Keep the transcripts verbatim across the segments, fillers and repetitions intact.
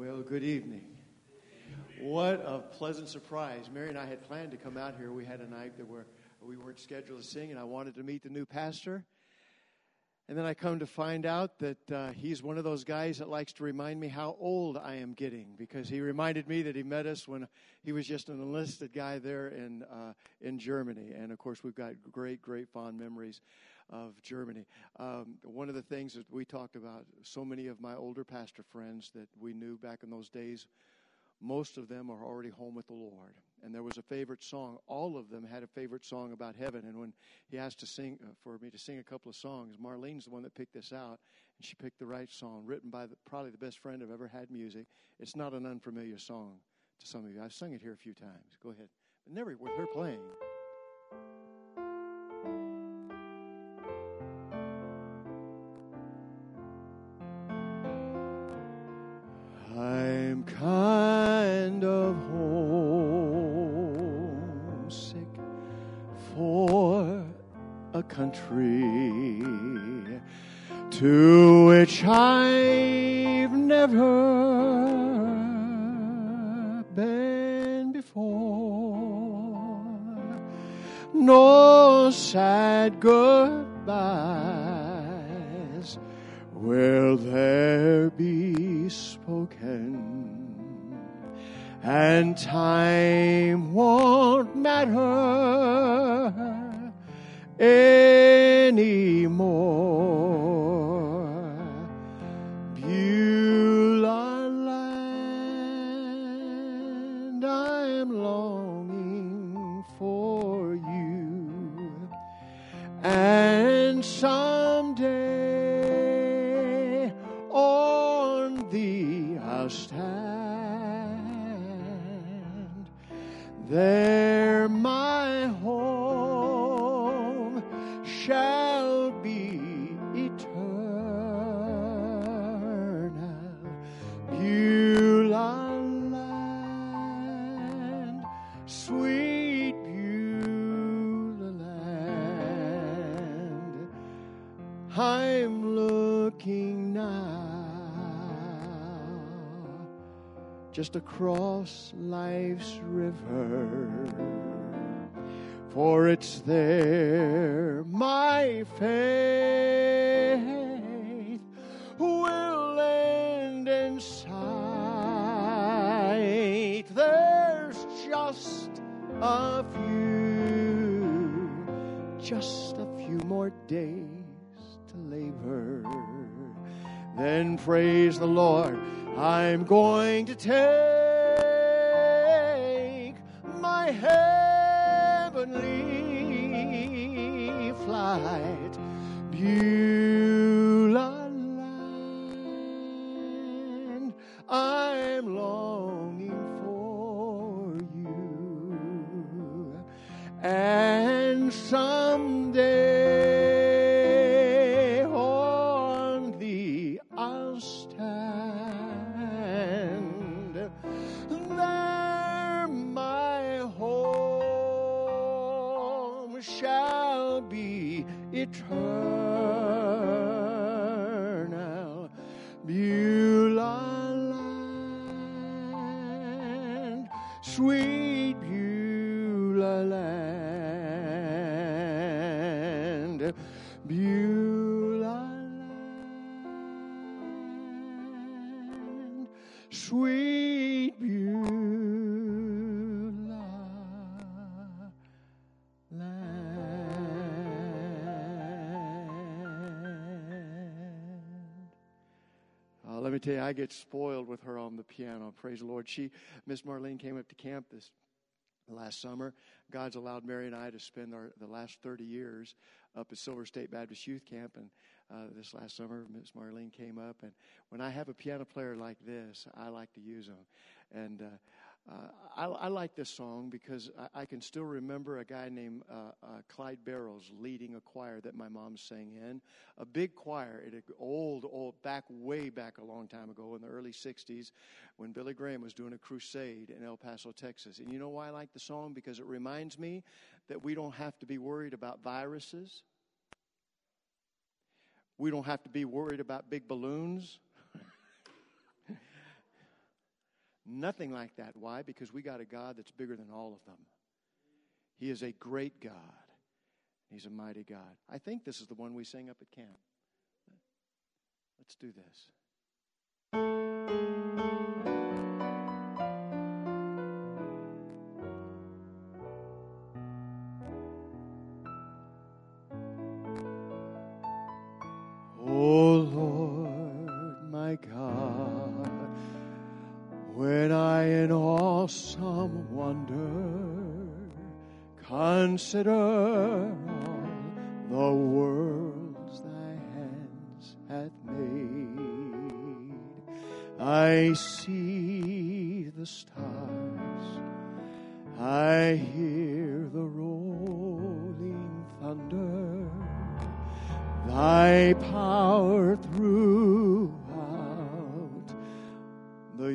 Well, good evening. What a pleasant surprise. Mary and I had planned to come out here. We had a night that we're, we weren't scheduled to sing, and I wanted to meet the new pastor. And then I come to find out that uh, he's one of those guys that likes to remind me how old I am getting, because he reminded me that he met us when he was just an enlisted guy there in uh, in Germany. And, of course, we've got great, great fond memories of Germany. Um, one of the things that we talked about, so many of my older pastor friends that we knew back in those days, most of them are already home with the Lord. And there was a favorite song. All of them had a favorite song about heaven. And when he asked to sing uh, for me to sing a couple of songs, Marlene's the one that picked this out. And she picked the right song, written by the, probably the best friend I've ever had music. It's not an unfamiliar song to some of you. I've sung it here a few times. Go ahead. But never with her playing. I'm kind of homesick for a country to which I've never been before. No sad goodbyes will there be spoken, and time won't matter anymore. Beulah land, I am longing for you, and someday on thee I'll stand. There my home shall be eternal. Beulah land, sweet Beulah land, I'm looking now just across life's river, for it's there my faith will end in sight. There's just a few, just a few more days to labor. Then praise the Lord, I'm going to take my heavenly flight. Beulah land, I'm longing for you, and someday on thee I'll stand. There my home shall be eternal. Beulah land, sweet Beulah land, Beulah land, sweet Beulah Uh, let me tell you, I get spoiled with her on the piano. Praise the Lord. She, Miss Marlene, came up to camp this last summer. God's allowed Mary and I to spend our the last thirty years up at Silver State Baptist Youth Camp. And uh, this last summer, Miss Marlene came up. And when I have a piano player like this, I like to use them. And uh, uh, I, I like this song because I, I can still remember a guy named uh, uh, Clyde Barrows leading a choir that my mom sang in. A big choir, at an old, old, back, way back a long time ago in the early sixties when Billy Graham was doing a crusade in El Paso, Texas. And you know why I like the song? Because it reminds me that we don't have to be worried about viruses. We don't have to be worried about big balloons. Nothing like that. Why? Because we got a God that's bigger than all of them. He is a great God. He's a mighty God. I think this is the one we sang up at camp. Let's do this. Oh Lord, my God, when I in awesome wonder consider all the worlds thy hands hath made, I see the stars, I hear the rolling thunder, thy power throughout the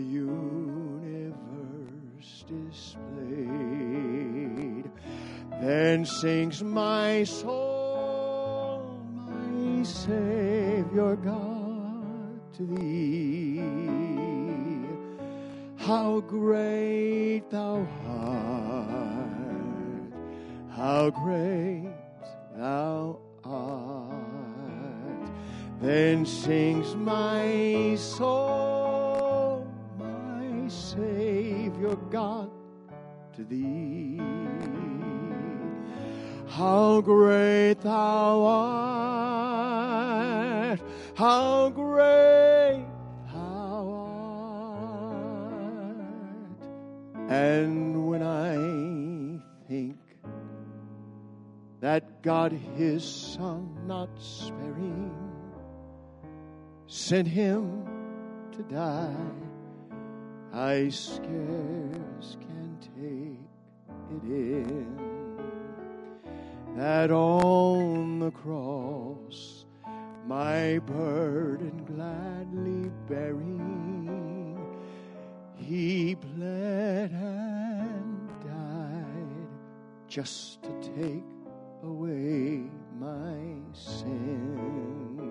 universe displayed. Then sings my soul, my Savior God, to thee. How great thou art, how great thou art. Then sings my soul, my Savior God, to thee. How great thou art, how great thou art. And when I think that God his Son not sparing sent him to die, I scarce can take it in, that on the cross my burden gladly bearing, he bled and died just to take away my sin.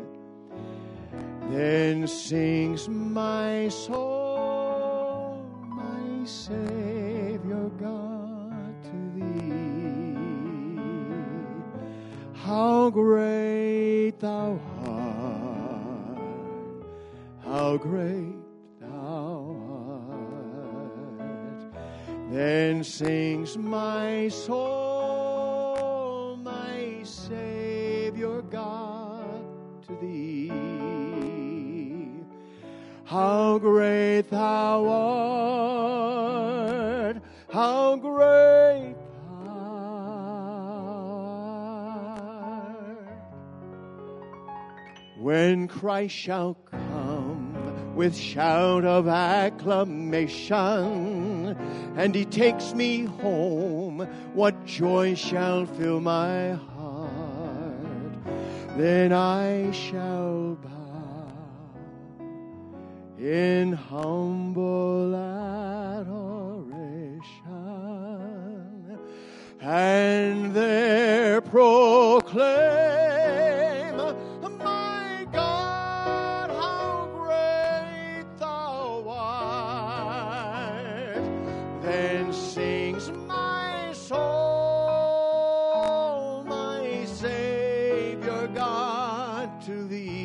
Then sings my soul, my Savior God, to thee. How great thou art, how great thou art. Then sings my soul, my Savior God, to thee. How great thou art, how great thou art. When Christ shall come with shout of acclamation, and he takes me home, what joy shall fill my heart? Then I shall bow in humble adoration, and there proclaim, my God, how great thou art. Then sings my soul, my Savior God, to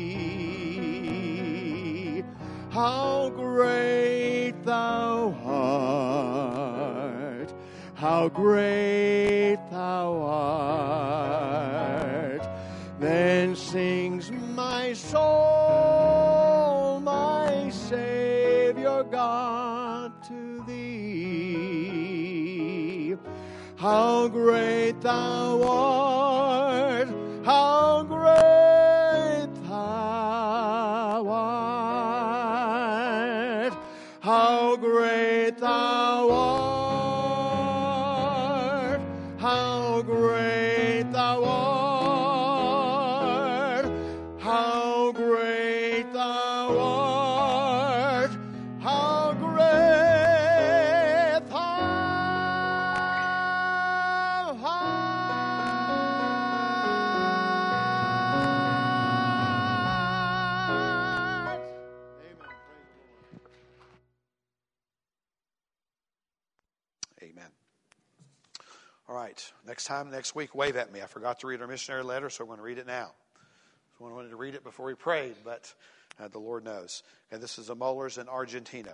thee. How great thou art, how great thou art. Then sings my soul, my Savior God, to thee. How great thou art, how great thou art. How great thou art, how great thou art, how great thou art, how great thou art. Amen. Praise the Lord. All right. Next time, next week, wave at me. I forgot to read our missionary letter, so I'm going to read it now. So I wanted to read it before we prayed, but uh, the Lord knows. Okay, this is the Mullers in Argentina.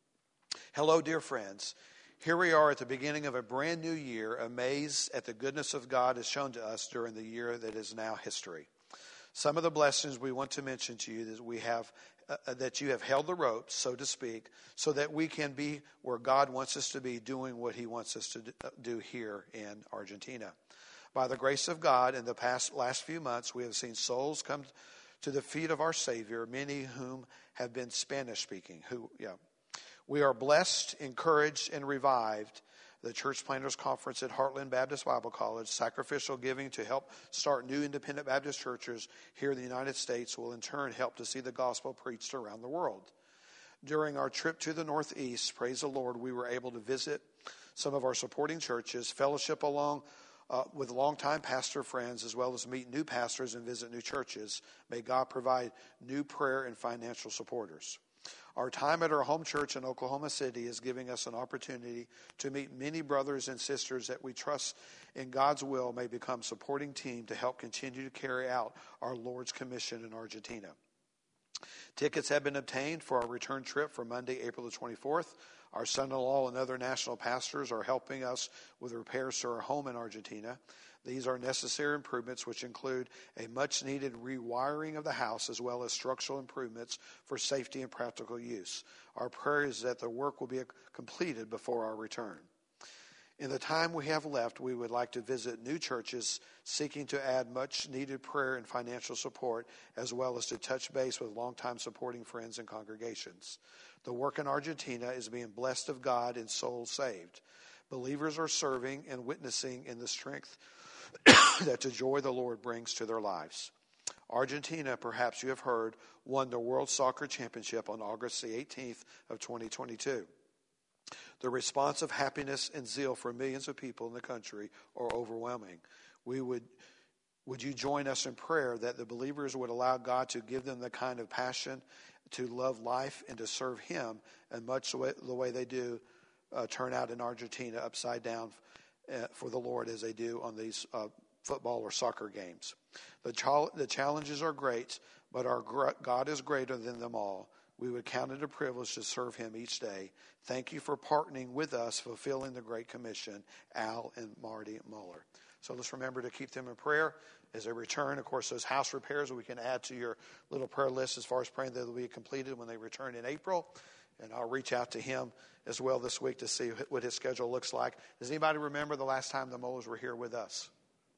Hello, dear friends. Here we are at the beginning of a brand new year, amazed at the goodness of God as shown to us during the year that is now history. Some of the blessings we want to mention to you is we have uh, that you have held the ropes, so to speak, so that we can be where God wants us to be, doing what he wants us to do here in Argentina. By the grace of God, in the past last few months, we have seen souls come to the feet of our Savior, many whom have been Spanish-speaking. Who, yeah, we are blessed, encouraged, and revived. The Church Planters Conference at Heartland Baptist Bible College, sacrificial giving to help start new independent Baptist churches here in the United States will in turn help to see the gospel preached around the world. During our trip to the Northeast, praise the Lord, we were able to visit some of our supporting churches, fellowship along uh, with longtime pastor friends, as well as meet new pastors and visit new churches. May God provide new prayer and financial supporters. Our time at our home church in Oklahoma City is giving us an opportunity to meet many brothers and sisters that we trust in God's will may become supporting team to help continue to carry out our Lord's commission in Argentina. Tickets have been obtained for our return trip for Monday, April the twenty-fourth. Our son-in-law and other national pastors are helping us with repairs to our home in Argentina. These are necessary improvements, which include a much-needed rewiring of the house, as well as structural improvements for safety and practical use. Our prayer is that the work will be completed before our return. In the time we have left, we would like to visit new churches seeking to add much-needed prayer and financial support, as well as to touch base with longtime supporting friends and congregations. The work in Argentina is being blessed of God and souls saved. Believers are serving and witnessing in the strength that the joy the Lord brings to their lives. Argentina, perhaps you have heard, won the World Soccer Championship on August the eighteenth of twenty twenty-two. The response of happiness and zeal for millions of people in the country are overwhelming. We would, would you join us in prayer that the believers would allow God to give them the kind of passion to love life and to serve him, and much the way, the way they do uh, turn out in Argentina upside down for the Lord as they do on these uh, football or soccer games. The, ch- the challenges are great, but our gr- God is greater than them all. We would count it a privilege to serve him each day. Thank you for partnering with us, fulfilling the Great Commission, Al and Marty Muller. So let's remember to keep them in prayer as they return. Of course, those house repairs we can add to your little prayer list as far as praying that they'll be completed when they return in April. And I'll reach out to him as well this week to see what his schedule looks like. Does anybody remember the last time the Mullers were here with us?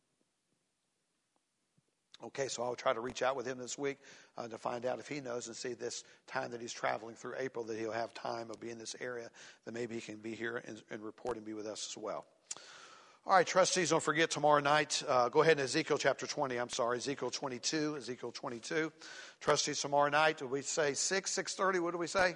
Okay, so I'll try to reach out with him this week uh, to find out if he knows, and see this time that he's traveling through April that he'll have time of being in this area, that maybe he can be here and, and report and be with us as well. All right, trustees, don't forget tomorrow night. Uh, go ahead in Ezekiel chapter twenty. I'm sorry, Ezekiel twenty-two. Ezekiel twenty-two. Trustees, tomorrow night, do we say six, six thirty? What do we say?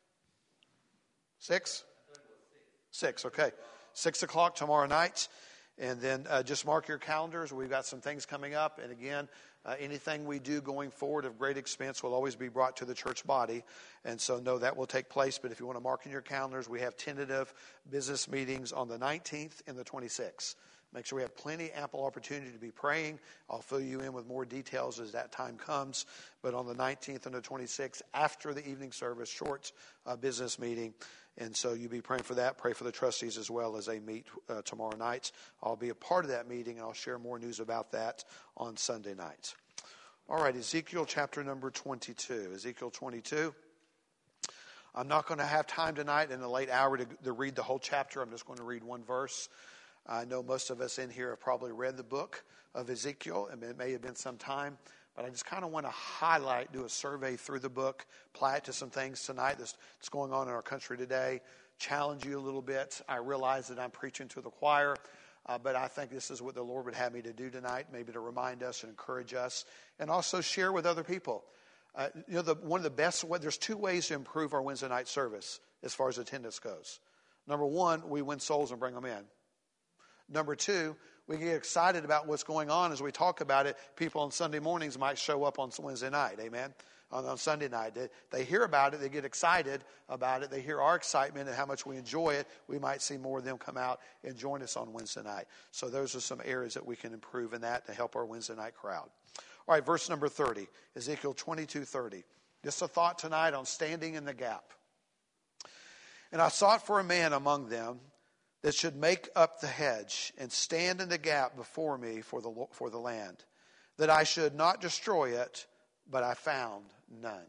Six? Six, okay. Six o'clock tomorrow night. And then uh, just mark your calendars. We've got some things coming up. And again, uh, anything we do going forward of great expense will always be brought to the church body. And so know that will take place. But if you want to mark in your calendars, we have tentative business meetings on the nineteenth and the twenty-sixth. Make sure we have plenty, ample opportunity to be praying. I'll fill you in with more details as that time comes. But on the nineteenth and the twenty-sixth, after the evening service, short uh, business meeting. And so you be praying for that. Pray for the trustees as well as they meet uh, tomorrow night. I'll be a part of that meeting, and I'll share more news about that on Sunday night. All right, Ezekiel chapter number twenty-two. Ezekiel twenty-two. I'm not going to have time tonight in the late hour to, to read the whole chapter. I'm just going to read one verse. I know most of us in here have probably read the book of Ezekiel, and it may have been some time. But I just kind of want to highlight, do a survey through the book, apply it to some things tonight that's, that's going on in our country today, challenge you a little bit. I realize that I'm preaching to the choir, uh, but I think this is what the Lord would have me to do tonight, maybe to remind us and encourage us, and also share with other people. Uh, you know, the, one of the best, there's two ways to improve our Wednesday night service as far as attendance goes. Number one, we win souls and bring them in. Number two, we get excited about what's going on as we talk about it. People on Sunday mornings might show up on Wednesday night. Amen. on, on Sunday night. They, they hear about it. They get excited about it. They hear our excitement and how much we enjoy it. We might see more of them come out and join us on Wednesday night. So those are some areas that we can improve in that to help our Wednesday night crowd. All right, verse number thirty, Ezekiel twenty-two thirty. Just a thought tonight on standing in the gap. And I sought for a man among them that should make up the hedge and stand in the gap before me for the for the land, that I should not destroy it, but I found none.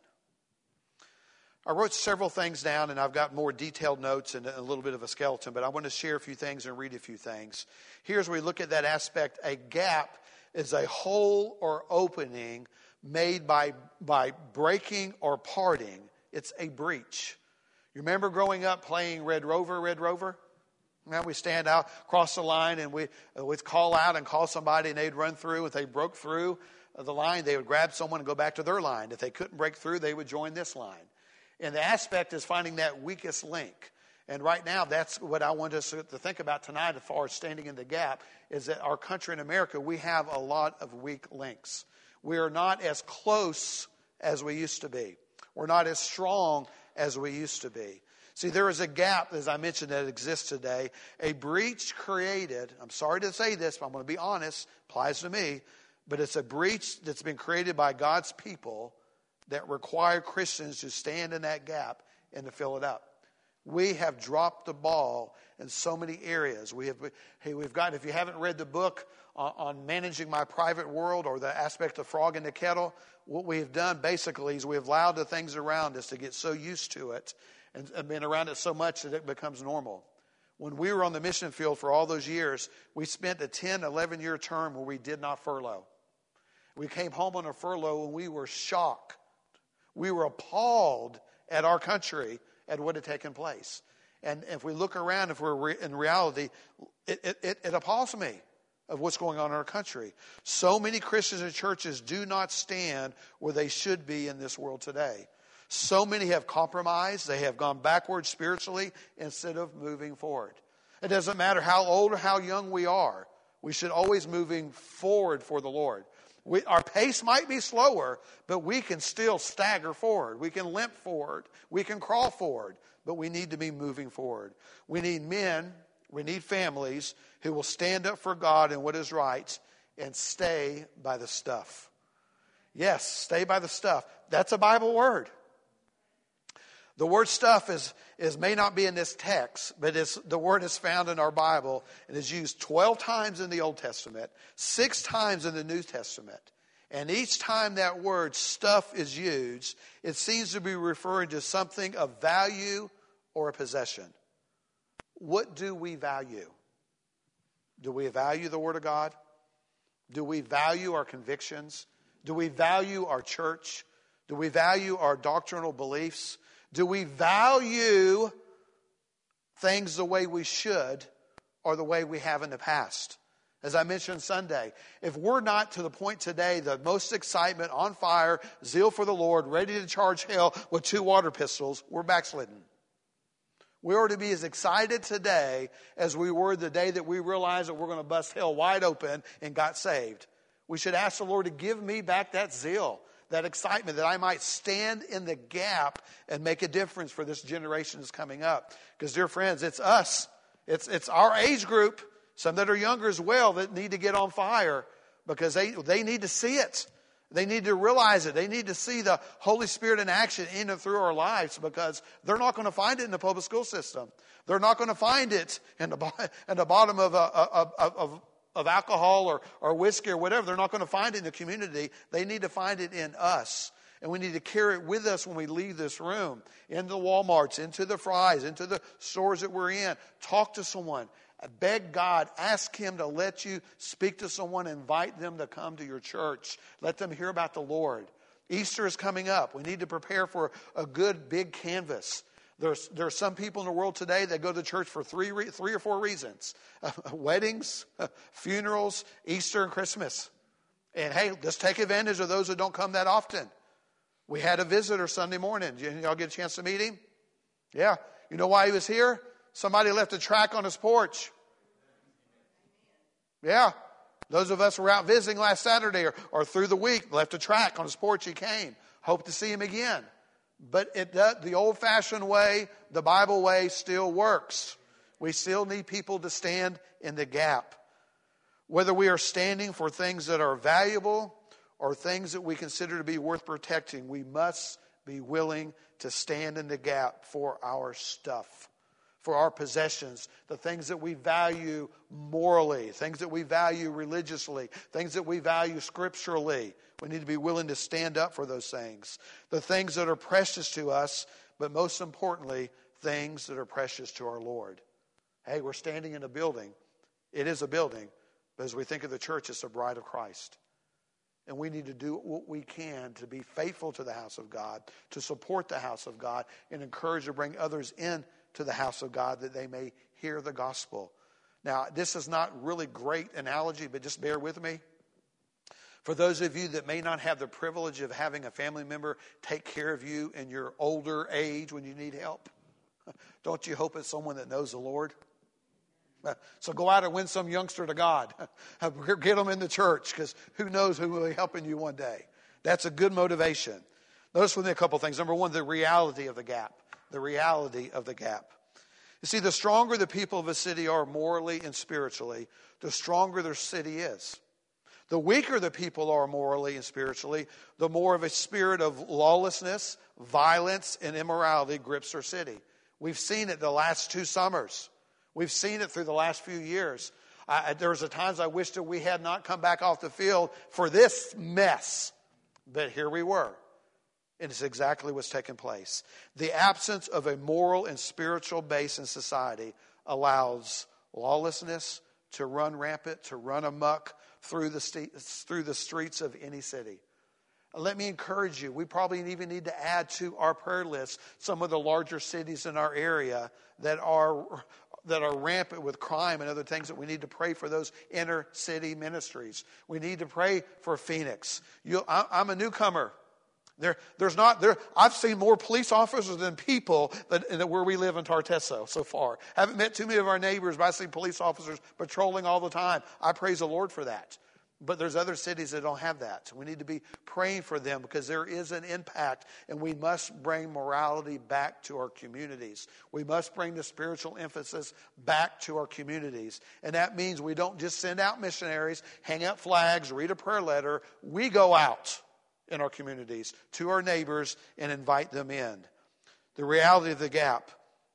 I wrote several things down, and I've got more detailed notes and a little bit of a skeleton, but I want to share a few things and read a few things. Here's where we look at that aspect. A gap is a hole or opening made by, by breaking or parting. It's a breach. You remember growing up playing Red Rover, Red Rover? Now we stand out, cross the line, and we uh, we'd call out and call somebody, and they'd run through. If they broke through the line, they would grab someone and go back to their line. If they couldn't break through, they would join this line. And the aspect is finding that weakest link. And right now, that's what I want us to think about tonight as far as standing in the gap, is that our country in America, we have a lot of weak links. We are not as close as we used to be. We're not as strong as we used to be. See, there is a gap, as I mentioned, that exists today. A breach created, I'm sorry to say this, but I'm going to be honest, applies to me, but it's a breach that's been created by God's people that require Christians to stand in that gap and to fill it up. We have dropped the ball in so many areas. We have, hey, we've got, if you haven't read the book on, on managing my private world or the aspect of frog in the kettle, what we have done basically is we have allowed the things around us to get so used to it and, and been around it so much that it becomes normal. When we were on the mission field for all those years, we spent a ten, eleven year term where we did not furlough. We came home on a furlough and we were shocked. We were appalled at our country at what had taken place. And if we look around, if we're re- in reality, it, it, it appalls me of what's going on in our country. So many Christians and churches do not stand where they should be in this world today. So many have compromised. They have gone backwards spiritually instead of moving forward. It doesn't matter how old or how young we are. We should always moving forward for the Lord. We, our pace might be slower, but we can still stagger forward. We can limp forward. We can crawl forward, but we need to be moving forward. We need men, we need families who will stand up for God and what is right and stay by the stuff. Yes, stay by the stuff. That's a Bible word. The word stuff is, is may not be in this text, but it's, the word is found in our Bible and is used twelve times in the Old Testament, six times in the New Testament. And each time that word stuff is used, it seems to be referring to something of value or a possession. What do we value? Do we value the Word of God? Do we value our convictions? Do we value our church? Do we value our doctrinal beliefs? Do we value things the way we should or the way we have in the past? As I mentioned Sunday, if we're not to the point today, the most excitement, on fire, zeal for the Lord, ready to charge hell with two water pistols, we're backslidden. We ought to be as excited today as we were the day that we realized that we're going to bust hell wide open and got saved. We should ask the Lord to give me back that zeal, that excitement, that I might stand in the gap and make a difference for this generation that's coming up. Because, dear friends, it's us. It's it's our age group, some that are younger as well, that need to get on fire because they, they need to see it. They need to realize it. They need to see the Holy Spirit in action in and through our lives because they're not going to find it in the public school system. They're not going to find it in the, in the bottom of a, of, of of alcohol or, or whiskey or whatever. They're not going to find it in the community. They need to find it in us. And we need to carry it with us when we leave this room, into the Walmarts, into the Fry's, into the stores that we're in. Talk to someone. Beg God. Ask Him to let you speak to someone. Invite them to come to your church. Let them hear about the Lord. Easter is coming up. We need to prepare for a good big canvas. There's, there are some people in the world today that go to church for three, three or four reasons. Uh, weddings, uh, funerals, Easter, and Christmas. And hey, let's take advantage of those that don't come that often. We had a visitor Sunday morning. Did y'all get a chance to meet him? Yeah. You know why he was here? Somebody left a tract on his porch. Yeah. Those of us who were out visiting last Saturday or, or through the week left a tract on his porch. He came. Hope to see him again. But it, the old-fashioned way, the Bible way, still works. We still need people to stand in the gap. Whether we are standing for things that are valuable or things that we consider to be worth protecting, we must be willing to stand in the gap for our stuff, for our possessions, the things that we value morally, things that we value religiously, things that we value scripturally. We need to be willing to stand up for those things. The things that are precious to us, but most importantly, things that are precious to our Lord. Hey, we're standing in a building. It is a building, but as we think of the church, it's a bride of Christ. And we need to do what we can to be faithful to the house of God, to support the house of God, and encourage to bring others in to the house of God that they may hear the gospel. Now, this is not really great analogy, but just bear with me. For those of you that may not have the privilege of having a family member take care of you in your older age when you need help, don't you hope it's someone that knows the Lord? So go out and win some youngster to God. Get them in the church, because who knows who will be helping you one day. That's a good motivation. Notice with me a couple things. Number one, the reality of the gap. The reality of the gap. You see, the stronger the people of a city are morally and spiritually, the stronger their city is. The weaker the people are morally and spiritually, the more of a spirit of lawlessness, violence, and immorality grips their city. We've seen it the last two summers. We've seen it through the last few years. I, there was a times I wished that we had not come back off the field for this mess. But here we were. And it's exactly what's taken place. The absence of a moral and spiritual base in society allows lawlessness to run rampant, to run amok through the, st- through the streets of any city. Let me encourage you. We probably even need to add to our prayer list some of the larger cities in our area that are that are rampant with crime and other things, that we need to pray for those inner city ministries. We need to pray for Phoenix. You, I, I'm a newcomer. There, there's not there. I've seen more police officers than people that, that where we live in Tartesso so far. Haven't met too many of our neighbors, but I see police officers patrolling all the time. I praise the Lord for that. But there's other cities that don't have that. We need to be praying for them, because there is an impact, and we must bring morality back to our communities. We must bring the spiritual emphasis back to our communities. And that means we don't just send out missionaries, hang up flags, read a prayer letter. We go out in our communities to our neighbors and invite them in. The reality of the gap.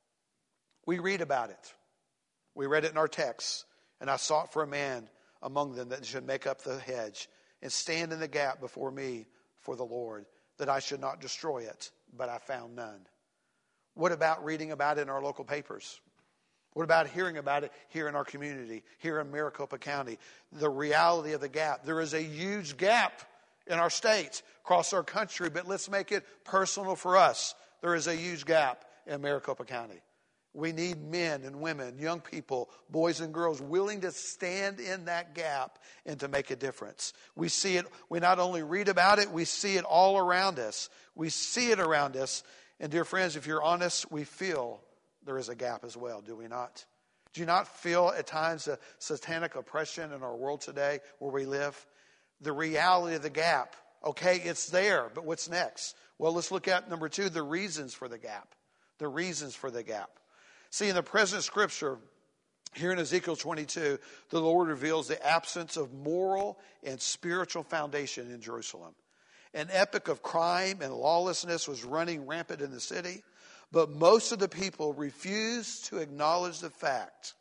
We read about it. We read it in our texts. And I sought for a man among them that should make up the hedge and stand in the gap before me for the Lord, that I should not destroy it, but I found none. What about reading about it in our local papers? What about hearing about it here in our community, here in Maricopa County? The reality of the gap. There is a huge gap in our state, across our country, but let's make it personal for us. There is a huge gap in Maricopa County. We need men and women, young people, boys and girls willing to stand in that gap and to make a difference. We see it, we not only read about it, we see it all around us. We see it around us. And dear friends, if you're honest, we feel there is a gap as well, do we not? Do you not feel at times a satanic oppression in our world today where we live? The reality of the gap. Okay, it's there, but what's next? Well, let's look at number two, the reasons for the gap. The reasons for the gap. See, in the present scripture, here in Ezekiel twenty-two, the Lord reveals the absence of moral and spiritual foundation in Jerusalem. An epic of crime and lawlessness was running rampant in the city, but most of the people refused to acknowledge the fact.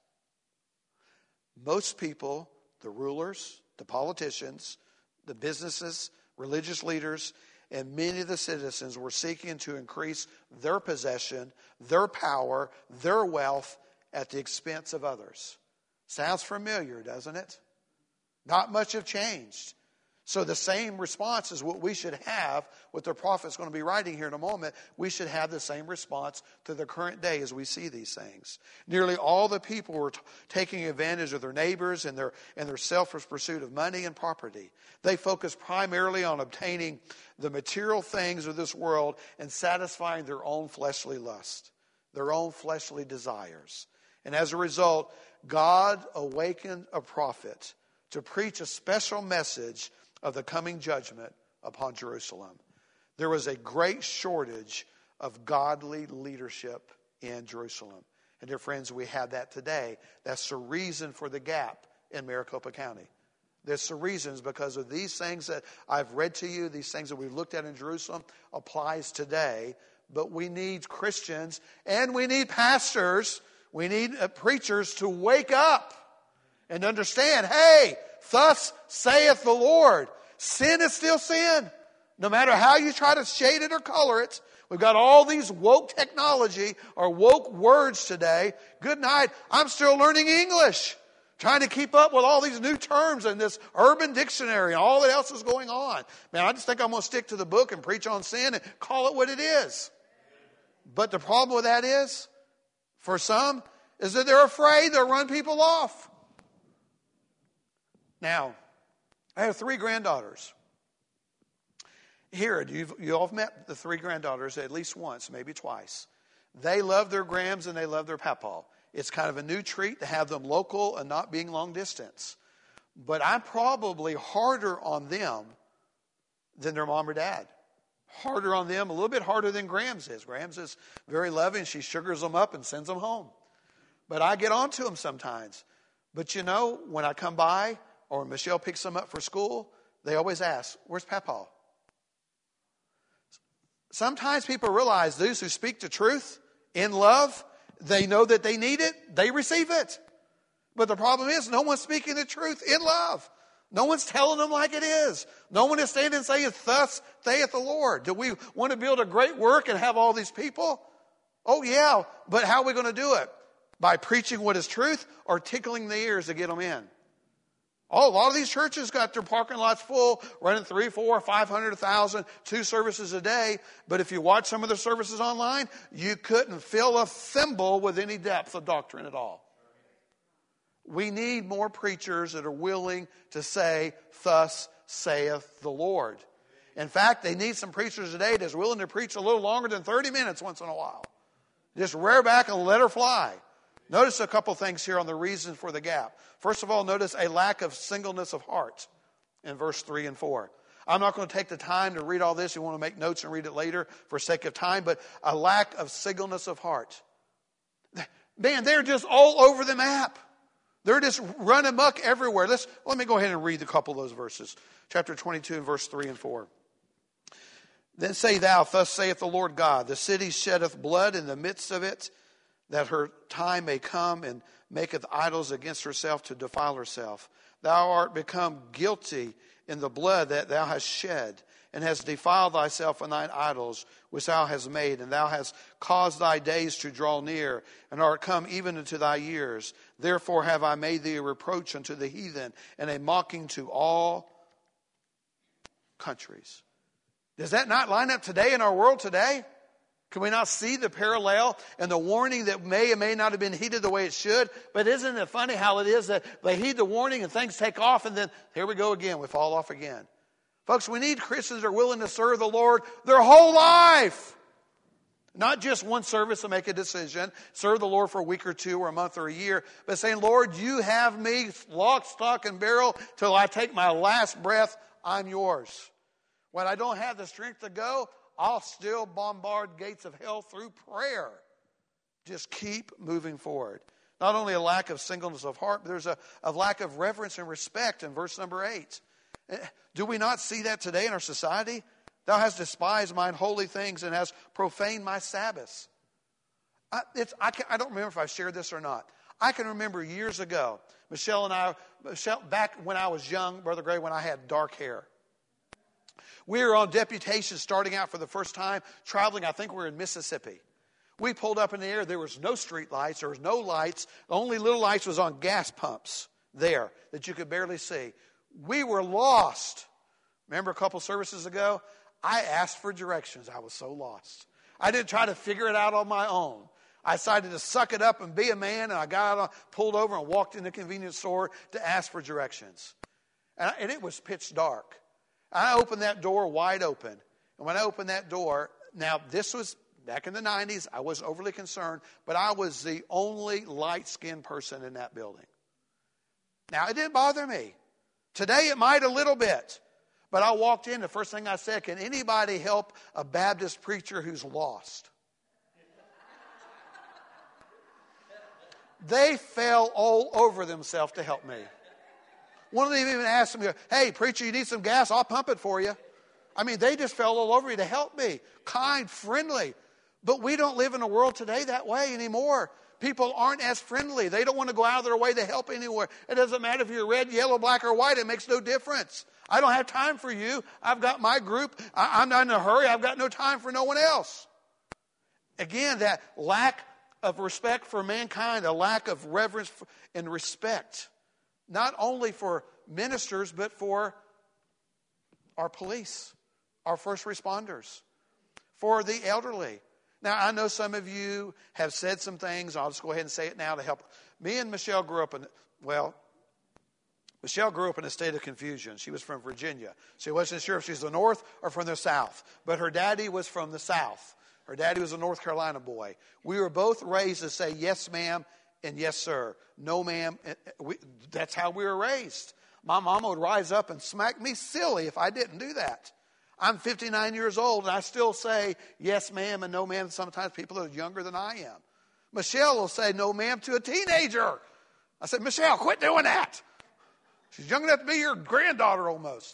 Most people, the rulers, the politicians, the businesses, religious leaders, and many of the citizens were seeking to increase their possession, their power, their wealth at the expense of others. Sounds familiar, doesn't it? Not much have changed. So the same response is what we should have, what the prophet's going to be writing here in a moment. We should have the same response to the current day as we see these things. Nearly all the people were t- taking advantage of their neighbors and their, and their selfish pursuit of money and property. They focused primarily on obtaining the material things of this world and satisfying their own fleshly lust, their own fleshly desires. And as a result, God awakened a prophet to preach a special message of the coming judgment upon Jerusalem. there was a great shortage of godly leadership in Jerusalem. And dear friends, we have that today. That's the reason for the gap in Maricopa County. There's the reasons because of these things that I've read to you, these things that we've looked at in Jerusalem applies today. But we need Christians and we need pastors, we need uh, preachers to wake up and understand, hey, thus saith the Lord. Sin is still sin. No matter how you try to shade it or color it. We've got all these woke technology or woke words today. Good night. I'm still learning English. Trying to keep up with all these new terms in this urban dictionary and all that else is going on. Man, I just think I'm going to stick to the book and preach on sin and call it what it is. But the problem with that is, for some, is that they're afraid they'll run people off. Now, I have three granddaughters. Here, you've, you all have met the three granddaughters at least once, maybe twice. They love their grams and they love their papaw. It's kind of a new treat to have them local and not being long distance. But I'm probably harder on them than their mom or dad. Harder on them, a little bit harder than Grams is. Grams is very loving. She sugars them up and sends them home. But I get on to them sometimes. But you know, when I come by or Michelle picks them up for school, they always ask, where's Papaw? Sometimes people realize those who speak the truth in love, they know that they need it, they receive it. But the problem is no one's speaking the truth in love. No one's telling them like it is. No one is standing and saying, thus saith the Lord. Do we want to build a great work and have all these people? Oh yeah, but how are we going to do it? By preaching what is truth or tickling the ears to get them in? Oh, a lot of these churches got their parking lots full, running three, four, five hundred, a thousand, two services a day. But if you watch some of the services online, you couldn't fill a thimble with any depth of doctrine at all. We need more preachers that are willing to say, thus saith the Lord. In fact, they need some preachers today that's willing to preach a little longer than thirty minutes once in a while. Just rear back and let her fly. Notice a couple things here on the reason for the gap. First of all, notice a lack of singleness of heart in verse three and four. I'm not going to take the time to read all this. You want to make notes and read it later for sake of time, but a lack of singleness of heart. Man, they're just all over the map. They're just running muck everywhere. Let's, let me go ahead and read a couple of those verses. Chapter twenty-two and verse three and four. Then say thou, thus saith the Lord God, the city sheddeth blood in the midst of it, that her time may come, and maketh idols against herself to defile herself. Thou art become guilty in the blood that thou hast shed, and hast defiled thyself in thine idols, which thou hast made, and thou hast caused thy days to draw near, and art come even unto thy years. Therefore have I made thee a reproach unto the heathen, and a mocking to all countries. Does that not line up today in our world today? Can we not see the parallel and the warning that may or may not have been heeded the way it should? But isn't it funny how it is that they heed the warning and things take off, and then here we go again, we fall off again. Folks, we need Christians that are willing to serve the Lord their whole life. Not just one service to make a decision, serve the Lord for a week or two or a month or a year, but saying, Lord, you have me lock, stock, and barrel till I take my last breath. I'm yours. When I don't have the strength to go, I'll still bombard gates of hell through prayer. Just keep moving forward. Not only a lack of singleness of heart, but there's a, a lack of reverence and respect in verse number eight. Do we not see that today in our society? Thou hast despised mine holy things and hast profaned my Sabbaths. I, it's, I, can, I don't remember if I shared this or not. I can remember years ago, Michelle and I, Michelle, back when I was young, Brother Gray, when I had dark hair. We were on deputation starting out for the first time, traveling, I think we were in Mississippi. We pulled up in the air. There was no street lights. There was no lights. The only little lights was on gas pumps there that you could barely see. We were lost. Remember a couple services ago? I asked for directions. I was so lost. I didn't try to figure it out on my own. I decided to suck it up and be a man, and I got out, pulled over and walked in the convenience store to ask for directions. And, I, and it was pitch dark. I opened that door wide open. And when I opened that door, now this was back in the nineties, I wasn't overly concerned, but I was the only light-skinned person in that building. Now, it didn't bother me. Today, it might a little bit. But I walked in, the first thing I said, can anybody help a Baptist preacher who's lost? They fell all over themselves to help me. One of them even asked me, hey, preacher, you need some gas? I'll pump it for you. I mean, they just fell all over me to help me. Kind, friendly. But we don't live in a world today that way anymore. People aren't as friendly. They don't want to go out of their way to help anywhere. It doesn't matter if you're red, yellow, black, or white. It makes no difference. I don't have time for you. I've got my group. I, I'm not in a hurry. I've got no time for no one else. Again, that lack of respect for mankind, a lack of reverence and respect, not only for ministers, but for our police, our first responders, for the elderly. Now, I know some of you have said some things. I'll just go ahead and say it now to help. Me and Michelle grew up in, well, Michelle grew up in a state of confusion. She was from Virginia. She wasn't sure if she was the North or from the South. But her daddy was from the South. Her daddy was a North Carolina boy. We were both raised to say yes, ma'am, and yes, sir. No, ma'am. We, that's how we were raised. My mama would rise up and smack me silly if I didn't do that. I'm fifty-nine years old, and I still say yes, ma'am, and no, ma'am. Sometimes people that are younger than I am. Michelle will say no, ma'am, to a teenager. I said, Michelle, quit doing that. She's young enough to be your granddaughter almost.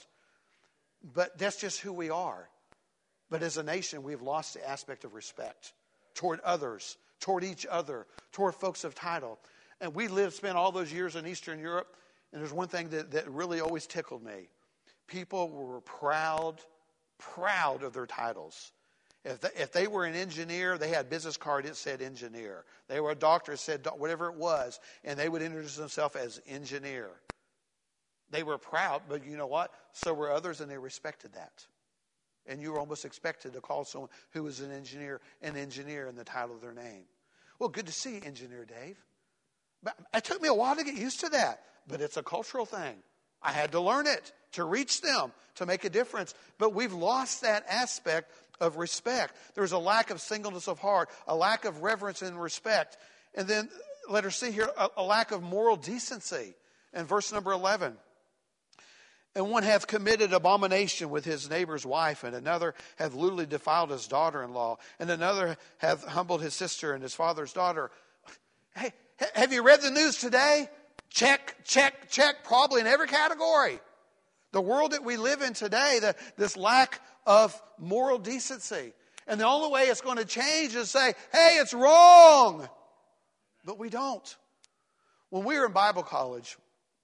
But that's just who we are. But as a nation, we've lost the aspect of respect toward others, toward each other, toward folks of title. And we lived, spent all those years in Eastern Europe, and there's one thing that, that really always tickled me. People were proud, proud of their titles. If they, if they were an engineer, they had a business card that said engineer. They were a doctor, it said whatever it was, and they would introduce themselves as engineer. They were proud, but you know what? So were others, and they respected that. And you were almost expected to call someone who was an engineer an engineer in the title of their name. Well, good to see you, Engineer Dave. But it took me a while to get used to that. But it's a cultural thing. I had to learn it to reach them, to make a difference. But we've lost that aspect of respect. There's a lack of singleness of heart, a lack of reverence and respect. And then, let her see here, a, a lack of moral decency. In verse number eleven. And one hath committed abomination with his neighbor's wife, and another hath lewdly defiled his daughter-in-law, and another hath humbled his sister and his father's daughter. Hey, have you read the news today? Check, check, check, probably in every category. The world that we live in today, the, this lack of moral decency. And the only way it's going to change is say, hey, it's wrong. But we don't. When we were in Bible college,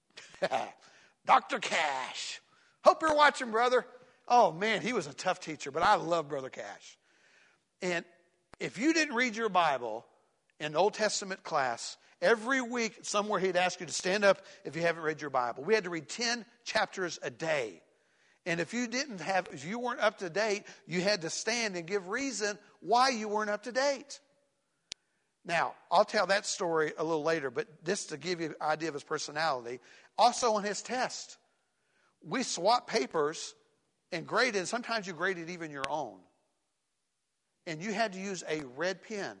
Doctor Cash. Hope you're watching, brother. Oh, man, he was a tough teacher, but I love Brother Cash. And if you didn't read your Bible in Old Testament class, every week somewhere he'd ask you to stand up if you haven't read your Bible. We had to read ten chapters a day. And if you didn't have, if you weren't up to date, you had to stand and give reason why you weren't up to date. Now, I'll tell that story a little later, but just to give you an idea of his personality, also on his test, we swapped papers and graded, and sometimes you graded even your own. And you had to use a red pen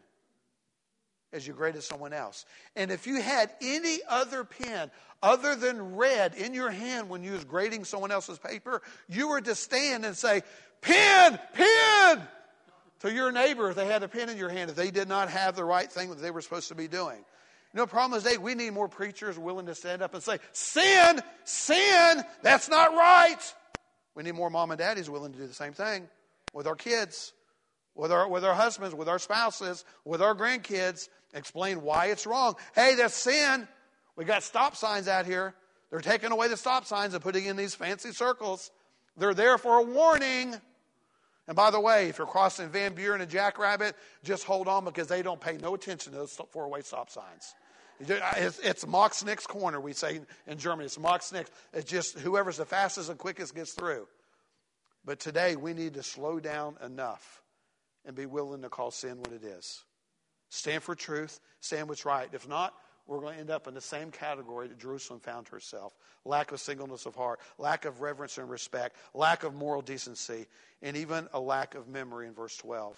as you graded someone else. And if you had any other pen other than red in your hand when you was grading someone else's paper, you were to stand and say, pen, pen! To your neighbor, if they had a pen in your hand, if they did not have the right thing that they were supposed to be doing. You know, the problem is, Dave, we need more preachers willing to stand up and say, sin, sin, that's not right. We need more mom and daddies willing to do the same thing with our kids, with our, with our husbands, with our spouses, with our grandkids. Explain why it's wrong. Hey, that's sin. We got stop signs out here. They're taking away the stop signs and putting in these fancy circles. They're there for a warning. And by the way, if you're crossing Van Buren and Jackrabbit, just hold on because they don't pay no attention to those four-way stop signs. It's, it's Max Nix corner, we say in Germany. It's Max Nix. It's just whoever's the fastest and quickest gets through. But today we need to slow down enough and be willing to call sin what it is. Stand for truth. Stand what's right. If not, we're going to end up in the same category that Jerusalem found herself. Lack of singleness of heart, lack of reverence and respect, lack of moral decency, and even a lack of memory in verse twelve.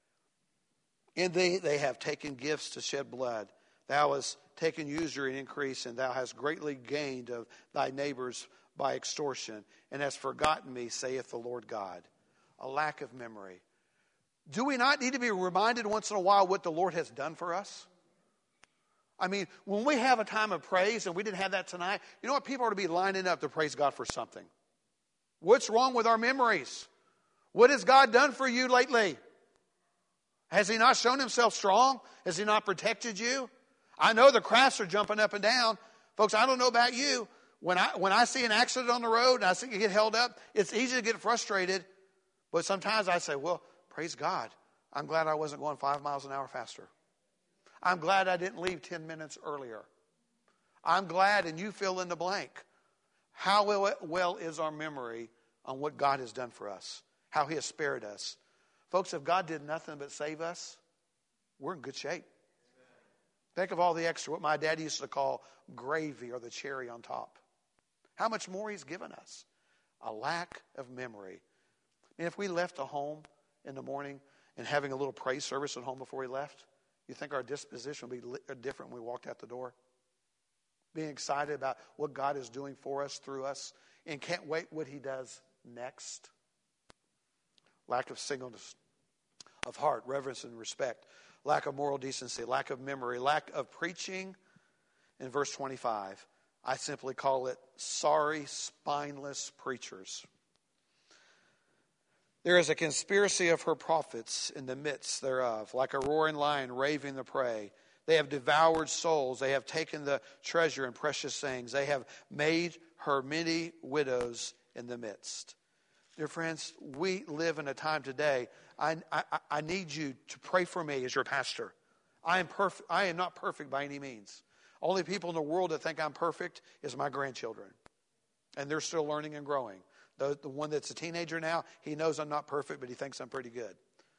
In thee they have taken gifts to shed blood. Thou hast taken usury and increase, and thou hast greatly gained of thy neighbor's by extortion, and has forgotten me, saith the Lord God. A lack of memory. Do we not need to be reminded once in a while what the Lord has done for us? I mean, when we have a time of praise, and we didn't have that tonight, you know what? People are to be lining up to praise God for something. What's wrong with our memories? What has God done for you lately? Has He not shown Himself strong? Has He not protected you? I know the crafts are jumping up and down. Folks, I don't know about you. When I, when I see an accident on the road and I see it get held up, it's easy to get frustrated. But sometimes I say, well, praise God. I'm glad I wasn't going five miles an hour faster. I'm glad I didn't leave ten minutes earlier. I'm glad, and you fill in the blank. How well, well is our memory on what God has done for us? How He has spared us? Folks, if God did nothing but save us, we're in good shape. Think of all the extra, what my dad used to call gravy or the cherry on top. How much more He's given us? A lack of memory. And if we left a home in the morning and having a little praise service at home before we left, you think our disposition would be different when we walked out the door? Being excited about what God is doing for us, through us, and can't wait what He does next. Lack of singleness of heart, reverence and respect. Lack of moral decency, lack of memory, lack of preaching. In verse twenty-five, I simply call it sorry, spineless preachers. There is a conspiracy of her prophets in the midst thereof, like a roaring lion raving the prey. They have devoured souls. They have taken the treasure and precious things. They have made her many widows in the midst. Dear friends, we live in a time today. I, I, I need you to pray for me as your pastor. I am perfect. I am not perfect by any means. Only people in the world that think I'm perfect is my grandchildren. And they're still learning and growing. The, the one that's a teenager now, he knows I'm not perfect, but he thinks I'm pretty good.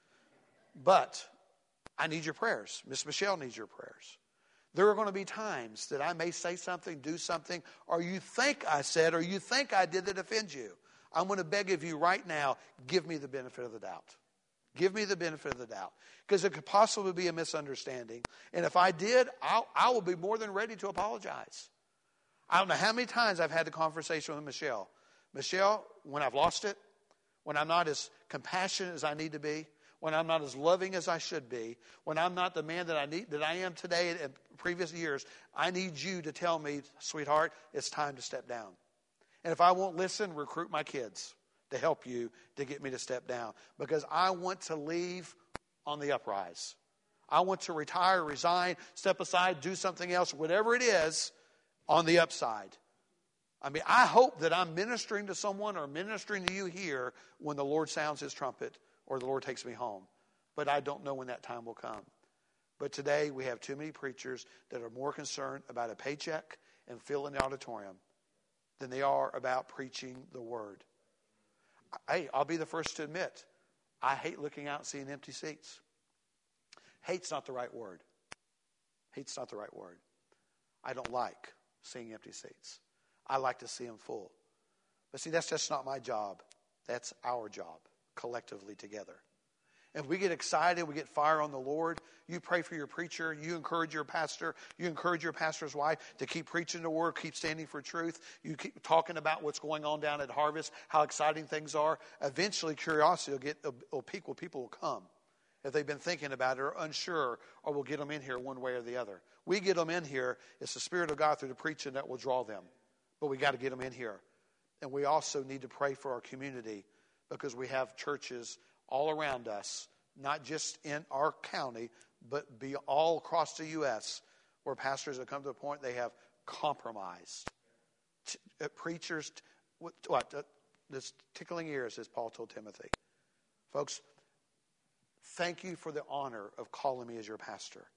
But I need your prayers. Miss Michelle needs your prayers. There are going to be times that I may say something, do something, or you think I said, or you think I did that offends you. I'm going to beg of you right now, give me the benefit of the doubt. Give me the benefit of the doubt. Because it could possibly be a misunderstanding. And if I did, I'll, I will be more than ready to apologize. I don't know how many times I've had the conversation with Michelle. Michelle, when I've lost it, when I'm not as compassionate as I need to be, when I'm not as loving as I should be, when I'm not the man that I need that I am today in previous years, I need you to tell me, sweetheart, it's time to step down. And if I won't listen, recruit my kids to help you to get me to step down. Because I want to leave on the uprise. I want to retire, resign, step aside, do something else, whatever it is, on the upside. I mean, I hope that I'm ministering to someone or ministering to you here when the Lord sounds His trumpet or the Lord takes me home. But I don't know when that time will come. But today we have too many preachers that are more concerned about a paycheck and filling the auditorium than they are about preaching the Word. Hey, I'll be the first to admit, I hate looking out and seeing empty seats. Hate's not the right word. Hate's not the right word. I don't like seeing empty seats. I like to see them full. But see, that's just not my job. That's our job, collectively together. If we get excited, we get fire on the Lord, you pray for your preacher, you encourage your pastor, you encourage your pastor's wife to keep preaching the Word, keep standing for truth, you keep talking about what's going on down at Harvest, how exciting things are. Eventually, curiosity will get will peak where people will come. If they've been thinking about it or unsure, or we'll get them in here one way or the other. We get them in here, it's the Spirit of God through the preaching that will draw them. But we got to get them in here. And we also need to pray for our community because we have churches all around us, not just in our county, but be all across the U S where pastors have come to the point they have compromised. T- uh, preachers, t- what, what uh, this tickling ears, as Paul told Timothy. Folks, thank you for the honor of calling me as your pastor.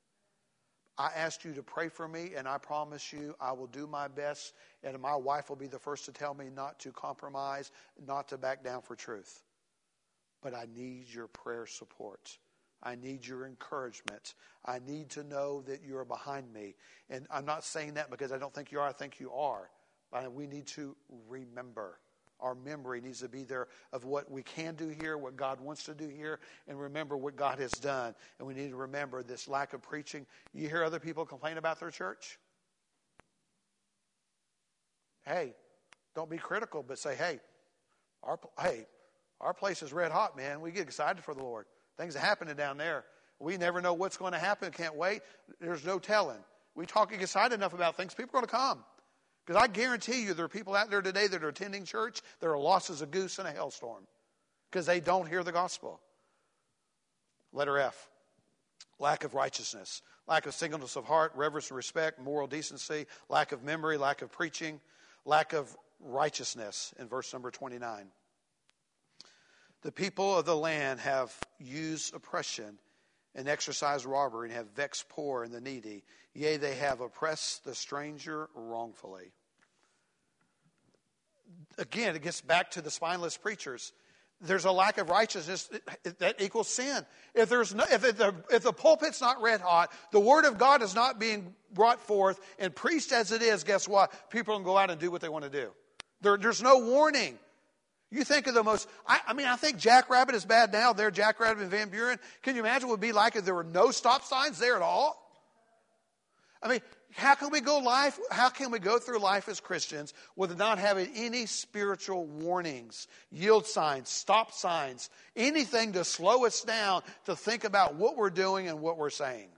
I asked you to pray for me, and I promise you I will do my best, and my wife will be the first to tell me not to compromise, not to back down for truth. But I need your prayer support. I need your encouragement. I need to know that you're behind me. And I'm not saying that because I don't think you are. I think you are. But we need to remember. Our memory needs to be there of what we can do here, what God wants to do here, and remember what God has done. And we need to remember this lack of preaching. You hear other people complain about their church? Hey, Don't be critical, but say, hey, our hey, our place is red hot, man. We get excited for the Lord. Things are happening down there. We never know what's going to happen. Can't wait. There's no telling. We talk excited enough about things, people are going to come. Because I guarantee you there are people out there today that are attending church that are lost as a goose in a hailstorm because they don't hear the gospel. Letter F, lack of righteousness, lack of singleness of heart, reverence and respect, moral decency, lack of memory, lack of preaching, lack of righteousness in verse number twenty-nine. The people of the land have used oppression and exercised robbery and have vexed poor and the needy. Yea, they have oppressed the stranger wrongfully. Again, it gets back to the spineless preachers. There's a lack of righteousness that equals sin. If there's no, if the if the pulpit's not red hot, the word of God is not being brought forth and preached as it is, guess what? People can go out and do what they want to do. There, there's no warning. You think of the most, I, I mean, I think Jackrabbit is bad now. There, Jackrabbit and Van Buren. Can you imagine what it would be like if there were no stop signs there at all? I mean, how can we go life? How can we go through life as Christians with not having any spiritual warnings, yield signs, stop signs, anything to slow us down to think about what we're doing and what we're saying?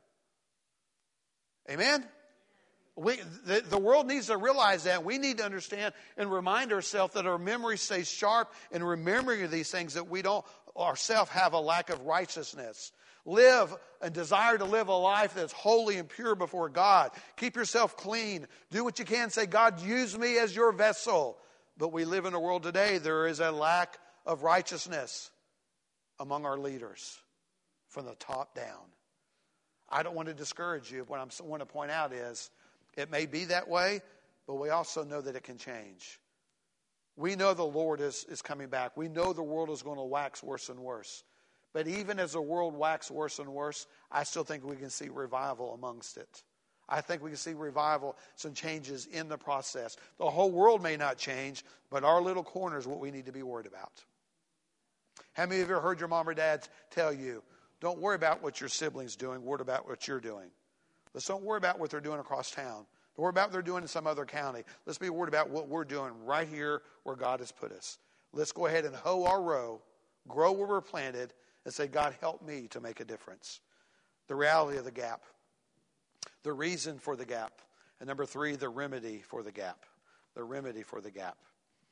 Amen? We, the, the world needs to realize that. We need to understand and remind ourselves that our memory stays sharp in remembering these things, that we don't ourselves have a lack of righteousness. Live and desire to live a life that's holy and pure before God. Keep yourself clean. Do what you can. Say, God, use me as your vessel. But we live in a world today, there is a lack of righteousness among our leaders from the top down. I don't want to discourage you. What I want to point out is, it may be that way, but we also know that it can change. We know the Lord is, is coming back. We know the world is going to wax worse and worse. But even as the world waxes worse and worse, I still think we can see revival amongst it. I think we can see revival, some changes in the process. The whole world may not change, but our little corner is what we need to be worried about. How many of you have heard your mom or dad tell you, don't worry about what your siblings doing, worry about what you're doing. Let's don't worry about what they're doing across town. Don't worry about what they're doing in some other county. Let's be worried about what we're doing right here where God has put us. Let's go ahead and hoe our row, grow where we're planted, and say, God, help me to make a difference. The reality of the gap. The reason for the gap. And number three, the remedy for the gap. The remedy for the gap.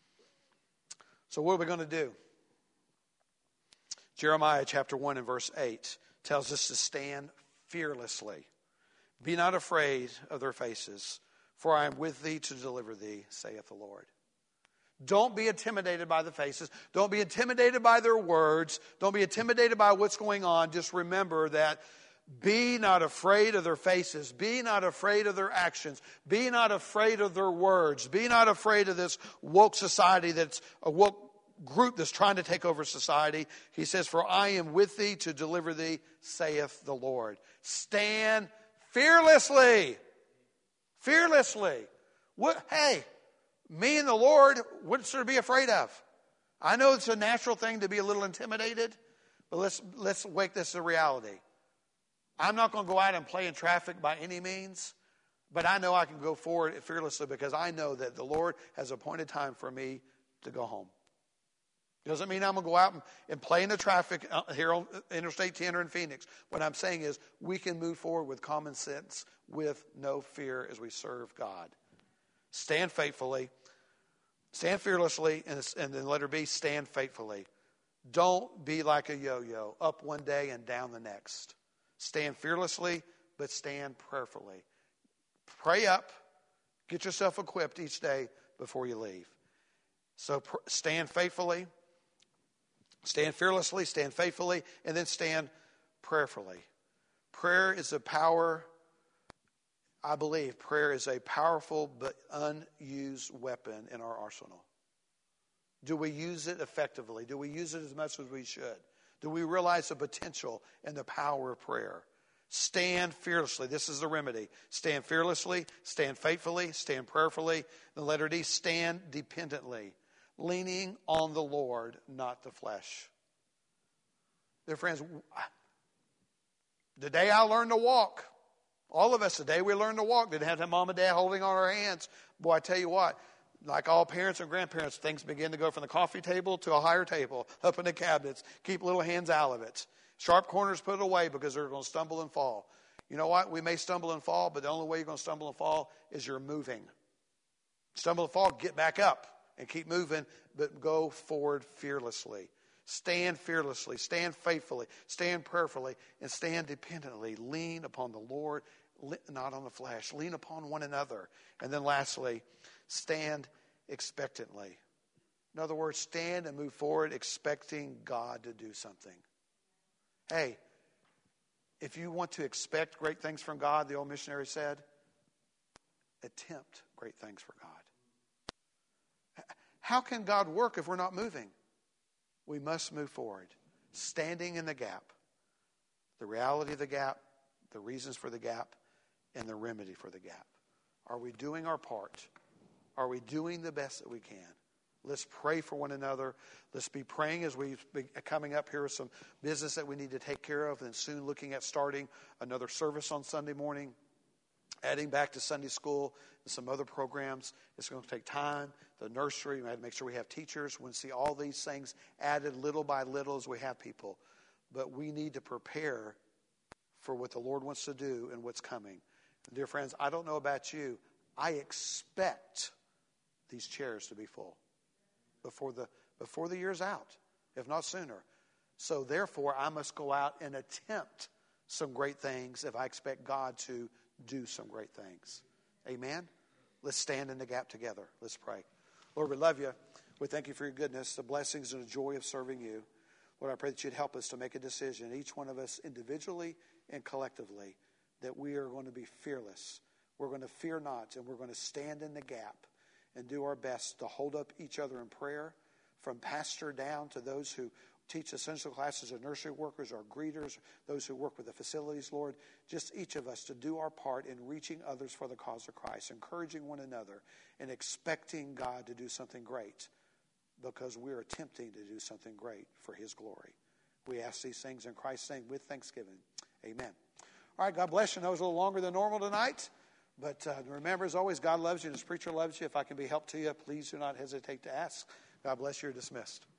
So what are we going to do? Jeremiah chapter one and verse eight tells us to stand fearlessly. Be not afraid of their faces, for I am with thee to deliver thee, saith the Lord. Don't be intimidated by the faces. Don't be intimidated by their words. Don't be intimidated by what's going on. Just remember that be not afraid of their faces. Be not afraid of their actions. Be not afraid of their words. Be not afraid of this woke society that's a woke group that's trying to take over society. He says, for I am with thee to deliver thee, saith the Lord. Stand fearlessly. Fearlessly. What? Hey, me and the Lord, what's there to be afraid of? I know it's a natural thing to be a little intimidated, but let's let's make this a reality. I'm not going to go out and play in traffic by any means, but I know I can go forward fearlessly because I know that the Lord has appointed time for me to go home. Doesn't mean I'm going to go out and, and play in the traffic here on Interstate ten or in Phoenix. What I'm saying is we can move forward with common sense, with no fear as we serve God. Stand faithfully. Stand fearlessly. And, and then letter B, stand faithfully. Don't be like a yo-yo, up one day and down the next. Stand fearlessly, but stand prayerfully. Pray up. Get yourself equipped each day before you leave. So pr- stand faithfully. Stand fearlessly, stand faithfully, and then stand prayerfully. Prayer is a power, I believe, prayer is a powerful but unused weapon in our arsenal. Do we use it effectively? Do we use it as much as we should? Do we realize the potential and the power of prayer? Stand fearlessly. This is the remedy. Stand fearlessly, stand faithfully, stand prayerfully. The letter D, stand dependently. Leaning on the Lord, not the flesh. Dear friends, the day I learned to walk, all of us, the day we learned to walk, didn't have mom and dad holding on our hands. Boy, I tell you what, like all parents and grandparents, things begin to go from the coffee table to a higher table, up in the cabinets. Keep little hands out of it. Sharp corners, put it away because they're going to stumble and fall. You know what? We may stumble and fall, but the only way you're going to stumble and fall is you're moving. Stumble and fall, get back up and keep moving, but go forward fearlessly. Stand fearlessly, stand faithfully, stand prayerfully, and stand dependently. Lean upon the Lord, not on the flesh. Lean upon one another. And then lastly, stand expectantly. In other words, stand and move forward expecting God to do something. Hey, if you want to expect great things from God, the old missionary said, attempt great things for God. How can God work if we're not moving? We must move forward, standing in the gap. The reality of the gap, the reasons for the gap, and the remedy for the gap. Are we doing our part? Are we doing the best that we can? Let's pray for one another. Let's be praying as we be coming up here with some business that we need to take care of, and soon looking at starting another service on Sunday morning, adding back to Sunday school and some other programs. It's going to take time. The nursery, we have to make sure we have teachers. We want to see all these things added little by little as we have people. But we need to prepare for what the Lord wants to do and what's coming. And dear friends, I don't know about you. I expect these chairs to be full before the before the year's out, if not sooner. So therefore, I must go out and attempt some great things if I expect God to do some great things. Amen? Let's stand in the gap together. Let's pray. Lord, we love you. We thank you for your goodness, the blessings and the joy of serving you. Lord, I pray that you'd help us to make a decision, each one of us individually and collectively, that we are going to be fearless. We're going to fear not, and we're going to stand in the gap and do our best to hold up each other in prayer, from pastor down to those who teach essential classes of nursery workers or greeters, those who work with the facilities, Lord. Just each of us to do our part in reaching others for the cause of Christ, encouraging one another, and expecting God to do something great, because we're attempting to do something great for his glory. We ask these things in Christ's name with thanksgiving. Amen. All right, God bless you. I know it was a little longer than normal tonight, but uh, remember, as always, God loves you and his preacher loves you. If I can be helped to you, please do not hesitate to ask. God bless you. You're dismissed.